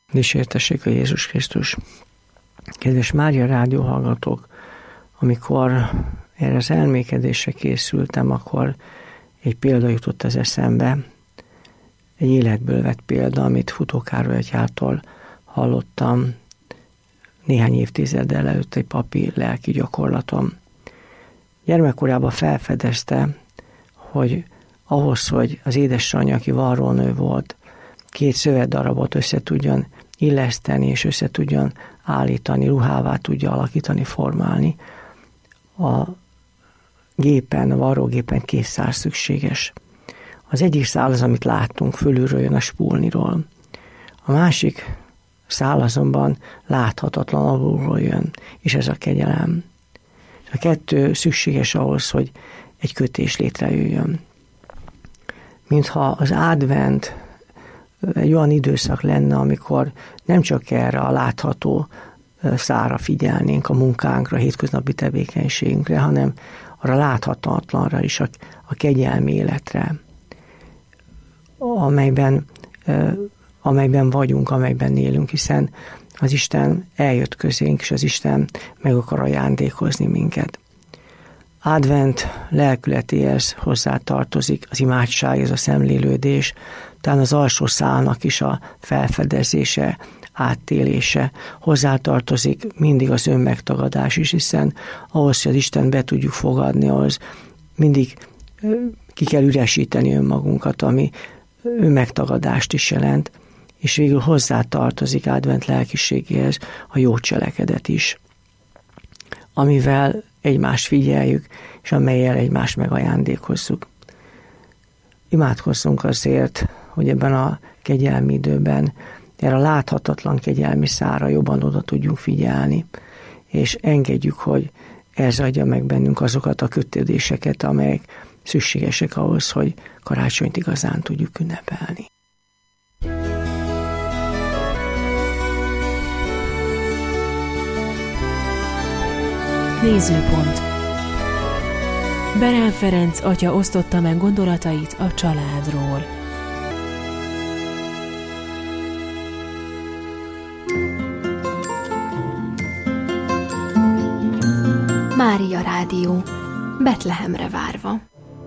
Dicsértessék a Jézus Krisztus! Kedves Mária rádió hallgatók, amikor erre az elmékedésre készültem, akkor egy példa jutott az eszembe, egy életből vett példa, amit Futó Károly atyától hallottam néhány évtizeddel előtt egy papi lelki gyakorlatom. Gyermekkorában felfedezte, hogy ahhoz, hogy az édesanyja, aki varrónő volt, 2 szövetdarabot össze tudjon illeszteni, és össze tudjon állítani, ruhává tudja alakítani, formálni, a gépen, a varrógépen 2 szál szükséges. Az egyik szál az, amit láttunk, fölülről jön a spúlniról. A másik szál azonban láthatatlan alulról jön, és ez a kegyelem. A 2 szükséges ahhoz, hogy egy kötés létrejöjjön. Mintha az advent egy olyan időszak lenne, amikor nem csak erre a látható szálra figyelnénk, a munkánkra, a hétköznapi tevékenységünkre, hanem arra láthatatlanra is, a kegyelmi életre, amelyben vagyunk, amelyben élünk, hiszen az Isten eljött közénk, és az Isten meg akar ajándékozni minket. Advent lelkületéhez hozzátartozik az imádság, ez a szemlélődés, talán az alsó szálnak is a felfedezése, áttélése, hozzátartozik mindig az önmegtagadás is, hiszen ahhoz, hogy az Isten be tudjuk fogadni, ahhoz mindig ki kell üresíteni önmagunkat, ami önmegtagadást is jelent, és végül hozzátartozik advent lelkiségéhez a jó cselekedet is, amivel egymást figyeljük, és amellyel egymást megajándékozzuk. Imádkozzunk azért, hogy ebben a kegyelmi időben erre a láthatatlan kegyelmi szálra jobban oda tudjunk figyelni, és engedjük, hogy ez adja meg bennünk azokat a kötődéseket, amelyek szükségesek ahhoz, hogy karácsonyt igazán tudjuk ünnepelni. Nézőpont. Berel Ferenc atya osztotta meg gondolatait a családról. Mária Rádió. Betlehemre várva.